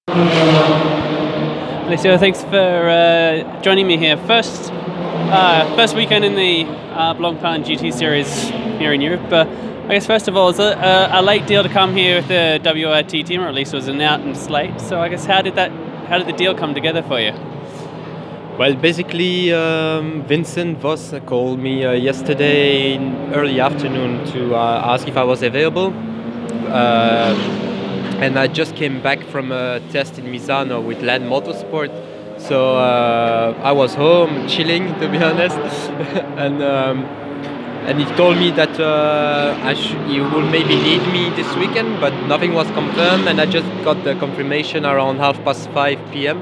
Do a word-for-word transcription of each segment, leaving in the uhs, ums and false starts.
Alessio, thanks for uh, joining me here. First, uh, first weekend in the uh, Blancpain G T Series here in Europe. Uh, I guess first of all, it's a, a, a late deal to come here with the W R T team, or at least it was an out and slate. So I guess how did that, how did the deal come together for you? Well, basically, um, Vincent Voss called me uh, yesterday in early afternoon to uh, ask if I was available. Uh, and I just came back from a test in Misano with Land Motorsport. So uh, I was home chilling, to be honest. and um, and he told me that uh, I sh- he will maybe need me this weekend, but nothing was confirmed. And I just got the confirmation around half past five p.m.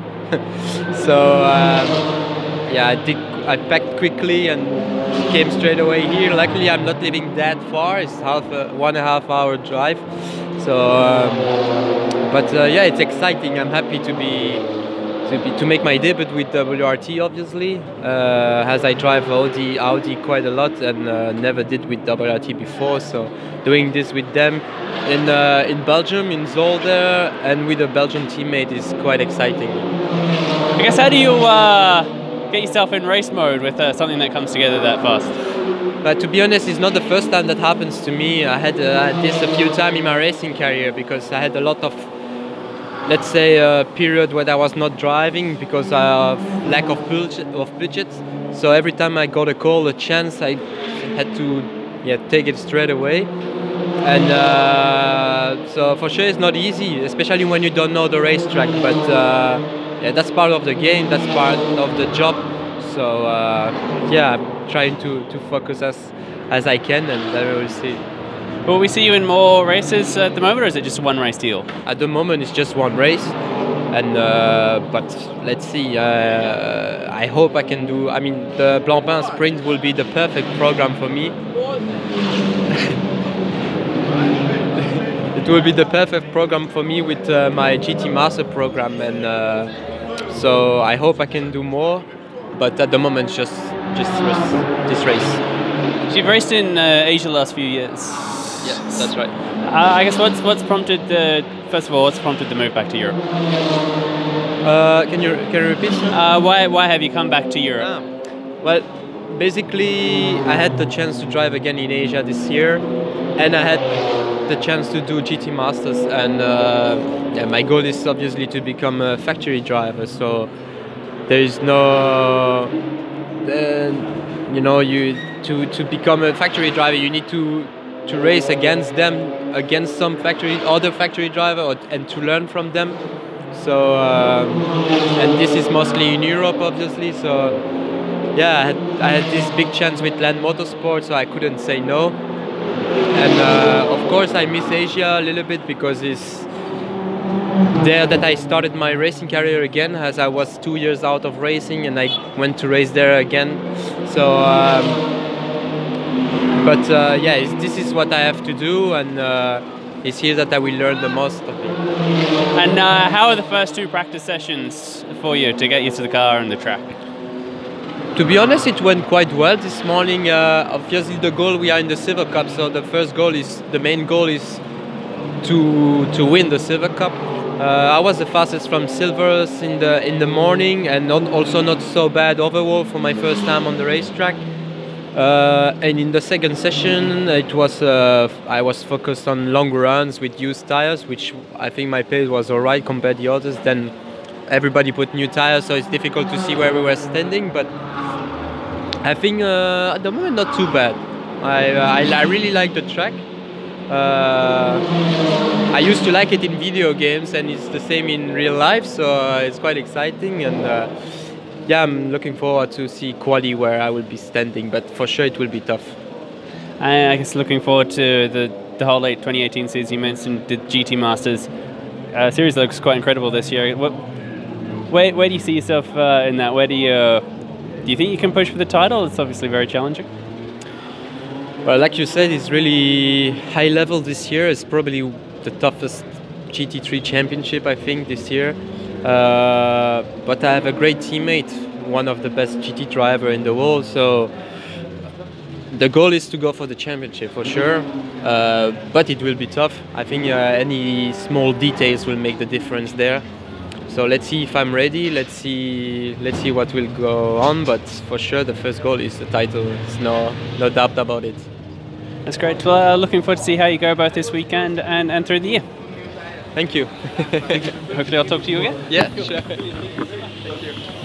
so um, yeah, I did. I packed quickly and came straight away here. Luckily, I'm not living that far. It's half a, one and a half hour drive. So, um, but uh, yeah, it's exciting. I'm happy to be to be to make my debut with W R T. Obviously, uh, as I drive Audi Audi quite a lot and uh, never did with W R T before. So, doing this with them in uh, in Belgium, in Zolder, and with a Belgian teammate is quite exciting. I guess how do you uh, get yourself in race mode with uh, something that comes together that fast? But to be honest, it's not the first time that happens to me. I had, uh, had this a few times in my racing career because I had a lot of, let's say, a period where I was not driving because of lack of budget. Of budget. So every time I got a call, a chance, I had to yeah, take it straight away. And uh, so for sure it's not easy, especially when you don't know the racetrack. But uh, yeah, that's part of the game, that's part of the job. So uh, yeah, I'm trying to, to focus as as I can, and then we'll see. Will we see you in more races at the moment, or is it just one race deal? At the moment, it's just one race, and uh, but let's see. Uh, I hope I can do. I mean, the Blancpain Sprint will be the perfect program for me. It will be the perfect program for me with uh, my G T Master program, and uh, so I hope I can do more. But at the moment, just just race, this race. So you've raced in uh, Asia the last few years. Yeah, that's right. Uh, I guess what's what's prompted the first of all, what's prompted the move back to Europe? Uh, can you can you repeat? Uh, why why have you come back to Europe? Ah. Well, basically, I had the chance to drive again in Asia this year, and I had the chance to do G T Masters, and uh, yeah, my goal is obviously to become a factory driver. So there is no, uh, you know, you to to become a factory driver, you need to to race against them, against some factory, other factory driver, or, and to learn from them. So um, and this is mostly in Europe, obviously. So yeah, I had, I had this big chance with Land Motorsport, so I couldn't say no. And uh, of course, I miss Asia a little bit because it's there that I started my racing career again, as I was two years out of racing, and I went to race there again. So, um, but uh, yeah, it's, this is what I have to do, and uh, it's here that I will learn the most of it. And uh, how are the first two practice sessions for you to get used to the car and the track? To be honest, it went quite well this morning. Uh, obviously, the goal, we are in the Silver Cup, so the first goal is, the main goal is to to win the Silver Cup. Uh, I was the fastest from Silvers in the in the morning, and not, also not so bad overall for my first time on the racetrack. Uh, and in the second session, it was uh, I was focused on long runs with used tires, which I think my pace was alright compared to the others. Then everybody put new tires, so it's difficult to see where we were standing. But I think uh, at the moment not too bad. I I, I really like the track. Uh, I used to like it in video games, and it's the same in real life, so uh, it's quite exciting. And uh, yeah, I'm looking forward to see quali where I will be standing, but for sure it will be tough. I guess looking forward to the the whole late twenty eighteen season. You mentioned the G T Masters uh, series looks quite incredible this year. What, where where do you see yourself uh, in that? Where do you uh, do you think you can push for the title? It's obviously very challenging. Well, like you said, it's really high level this year. It's probably the toughest G T three championship, I think, this year. Uh, but I have a great teammate, one of the best G T driver in the world. So the goal is to go for the championship for sure. Uh, but it will be tough. I think uh, any small details will make the difference there. So let's see if I'm ready. Let's see. Let's see what will go on. But for sure, the first goal is the title. There's no no doubt about it. That's great. Well, uh, looking forward to see how you go both this weekend and, and through the year. Thank you. Hopefully I'll talk to you again. Yeah, sure. Thank you.